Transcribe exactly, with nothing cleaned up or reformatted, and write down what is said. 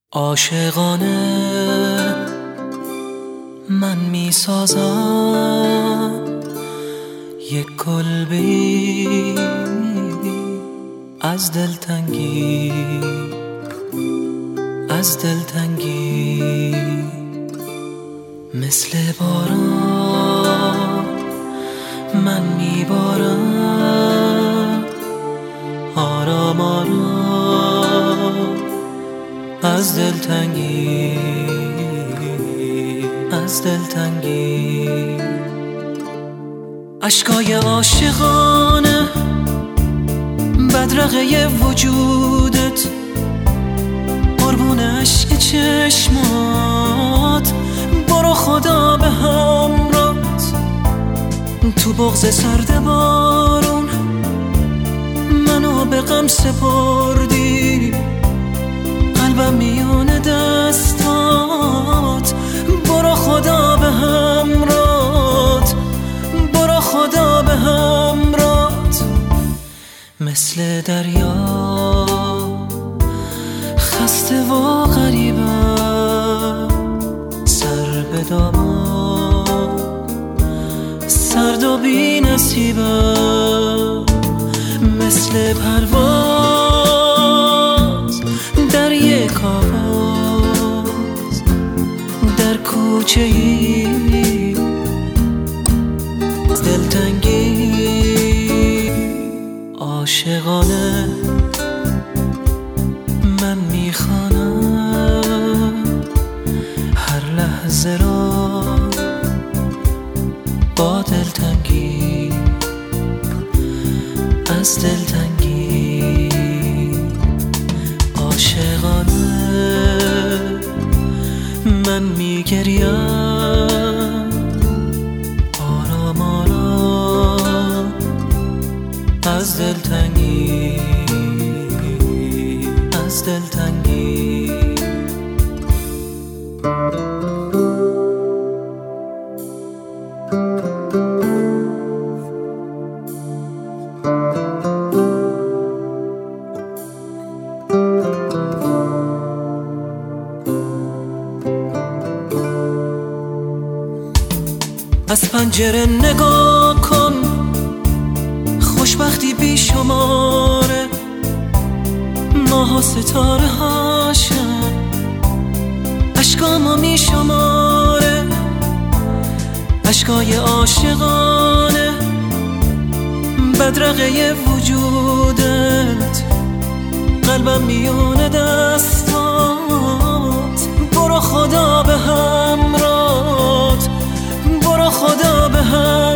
عاشقانه من می سازم یک کلبه‌ای از دلتنگی از دلتنگی مثل باران من می بارم آرام آرام از دلتنگی از دلتنگی اشکای عاشقانه بدرقه وجودت قربون عشق چشمات برو خدا به همراهت تو بغض سرد بارون منو به غم سپردی قلبم میون دستات برو خدا به همراهت برو خدا به همراهت مثل دریا خسته و غریبم سر به دامان سرد و بی نصیبم مثل پرواز در یک آواز در کوچه ای دلتنگی عاشقانه من میخوانم هر لحظه را با دلتنگی از دلتنگی عاشقانه من میگریم آرام آرام از دلتنگی از دلتنگی از پنجره نگاه کن خوشبختی بی شماره ماه و ستاره هاشم اشکامو می شماره اشکای عاشقانه بدرقه وجودت قلبم میون دستات برو خدا به همراهت برو خدا به هم